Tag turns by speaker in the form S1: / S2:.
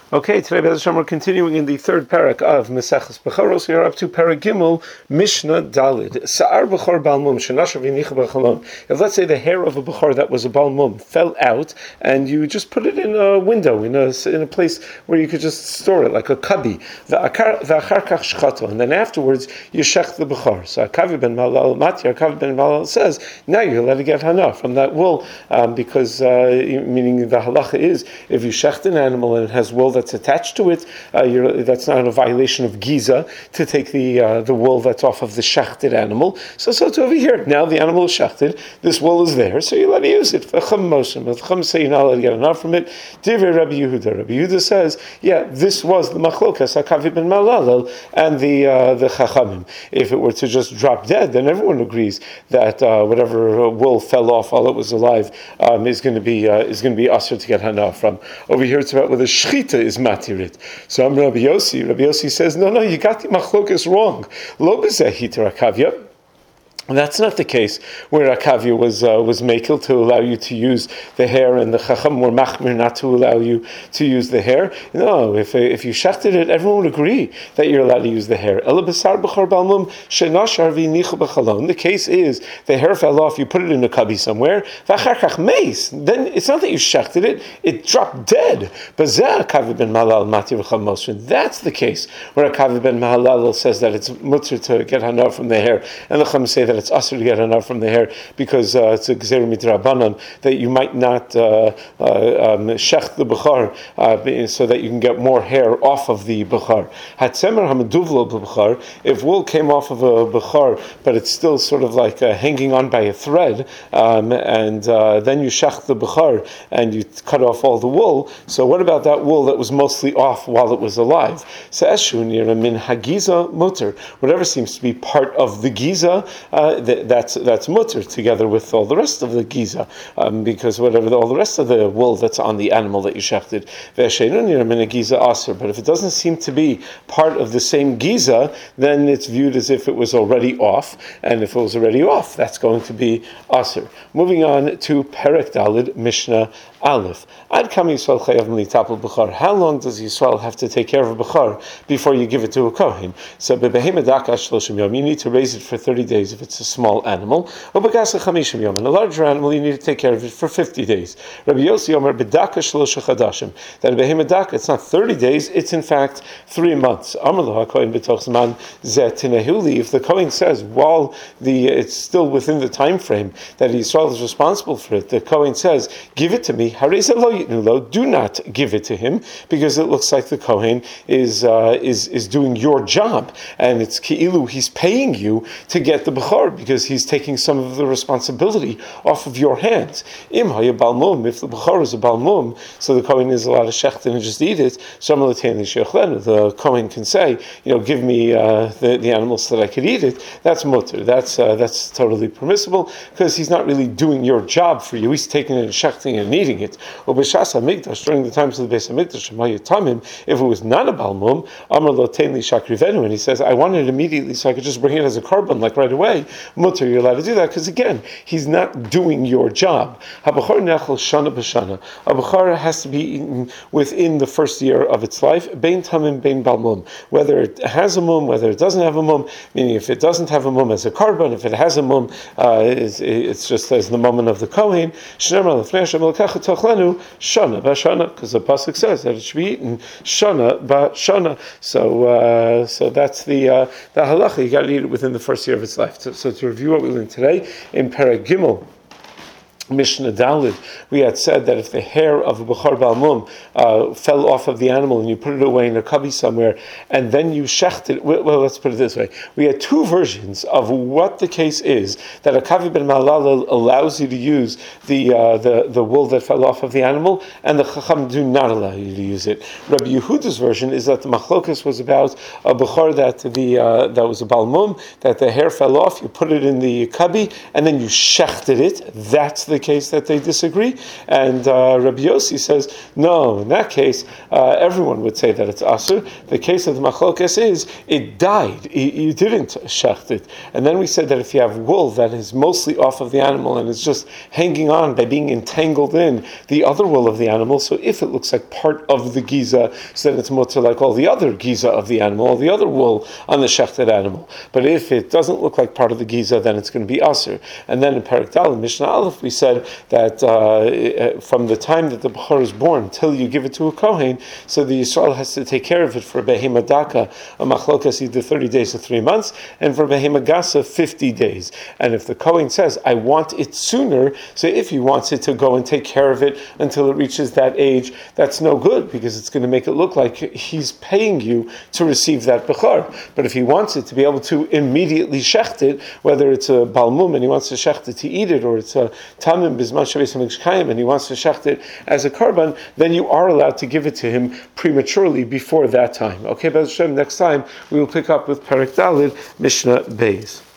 S1: Okay, today, Be'ez Hashem, we're continuing in the third parak of Maseches Bechoros. We are up to Parak Gimel, Mishnah Dalid. Sa'ar Bechor Bal Mum, Shenashav Yinicha B'chalon. If, let's say, the hair of a Bechor that was a Bal Mum fell out, and you just put it in a window, in a place where you could just store it, like a cubby, V'achar Kach Shchato, and then afterwards, you shech the Bechor. So Akavi ben Malal, Mati Akavi ben Malal says, now you're allowed to get hana from that wool, because, meaning the halacha is, if you shecht an animal and it has wool that's attached to it, that's not a violation of giza to take the wool that's off of the shechted animal. So to over here, now the animal is shechted, this wool is there, so you're allowed to use it. Chum say you're not allowed to get enough from it. Divrei Rabbi Yehuda. Rabbi Yehuda says, yeah, this was the machlokas Akavi ben Malal and the chachamim. If it were to just drop dead, then everyone agrees that whatever wool fell off while it was alive is going to be asur to get hana from. Over here, it's about whether shchita is matirit. So I'm Rabbi Yossi. Rabbi Yossi says, no, you got the machlokas wrong. Lo b'zeh hitar akavya. That's not the case where Akavya was makil to allow you to use the hair, and the Chacham were machmir not to allow you to use the hair. No, if you shechted it, everyone would agree that you're allowed to use the hair. The case is the hair fell off, you put it in a cubby somewhere, then it's not that you shechted it dropped dead. That's the case where Akavya ben Mahalal says that it's mutter to get hana from the hair, and the Chacham say that it's asur to get hana from the hair because it's a gzeira midrabanan that you might not shech the bechar so that you can get more hair off of the bechar. Hatzemer hamaduvlo bechar, if wool came off of a bechar but it's still sort of like hanging on by a thread, and then you shech the bechar and you cut off all the wool. So what about that wool that was mostly off while it was alive? So eshu nira min hagiza mutter, whatever seems to be part of the giza. That's mutter together with all the rest of the giza, because all the rest of the wool that's on the animal that you shechted, giza aser. But if it doesn't seem to be part of the same giza, then it's viewed as if it was already off, and if it was already off, that's going to be aser. Moving on to Perek Dalid, Mishnah Aleph. Ad kam Yisrael chayav militapel b'char. How long does Yisrael have to take care of a b'char before you give it to a kohen? So bebehema dakash shloshim yom, you need to raise it for 30 days if it's a small animal. Ubagasa chamishim yom, and a larger animal you need to take care of it for 50 days. Rabbi Yossi Omer bedaka shlosha chadashim. That behema daka, it's not 30 days, it's in fact 3 months. Amar lo hakohen b'toch zman zeh tinehuli. If the kohen says while it's still within the time frame that Yisrael is responsible for it, the kohen says, give it to me. Do not give it to him, because it looks like the kohen is doing your job, and it's ki'ilu, he's paying you to get the bechor because he's taking some of the responsibility off of your hands. Im haya balmum, if the bechor is a balmum, so the kohen is allowed to shecht and just eat it. The kohen can say, give me the animal so that I could eat it. That's mutter. That's totally permissible because he's not really doing your job for you. He's taking it and shechting and eating it. Ubeshas hamikdash, during the times of the Beis Hamikdash, if it was not a balmum, Amar lo tein li shakrivenu, and he says, I want it immediately so I could just bring it as a carbon, like right away. Mutter, you're allowed to do that because again, he's not doing your job. Habachar nechel shana b'shana. A bechar has to be eaten within the first year of its life. Bein tamim, bein balmum. Whether it has a mum, whether it doesn't have a mum. Meaning, if it doesn't have a mum as a carbon, if it has a mum, it's just as the moment of the kohen. Shana b'shana, because the pasuk says that it should be eaten shana b'shana. So that's the halacha. You got to eat it within the first year of its life. So to review what we learned today in Perek Gimel, Mishnah Dalid, we had said that if the hair of a Bechar Balmum fell off of the animal and you put it away in a cubby somewhere and then you shecht it, well, let's put it this way. We had two versions of what the case is that Akavi ben Malal allows you to use the wool that fell off of the animal, and the Chacham do not allow you to use it. Rabbi Yehuda's version is that the machlokas was about a Bechar that was a Balmum, that the hair fell off, you put it in the cubby and then you shechted it. That's the the case that they disagree, and Rabbi Yossi says, no, in that case, everyone would say that it's asur. The case of the machlokes is, it died, you didn't shecht it. And then we said that if you have wool that is mostly off of the animal and is just hanging on by being entangled in the other wool of the animal, so if it looks like part of the giza, so then it's mutter like all the other giza of the animal, all the other wool on the shechted animal. But if it doesn't look like part of the giza, then it's going to be asur. And then in Perek Dalet, Mishnah Aleph, we said that from the time that the bechor is born till you give it to a kohen, so the Yisrael has to take care of it for behema daka, a machlokas, either 30 days or 3 months, and for behema gasa, 50 days. And if the kohen says, I want it sooner, so if he wants it to go and take care of it until it reaches that age, that's no good, because it's going to make it look like he's paying you to receive that bechor. But if he wants it to be able to immediately shecht it, whether it's a balmum and he wants to shecht it to eat it, or it's a tamim bizman shavis hamikshkayim and he wants to shecht it as a karban, then you are allowed to give it to him prematurely before that time. Okay, B'ez Hashem, next time we will pick up with Perek Dalet, Mishnah Beis.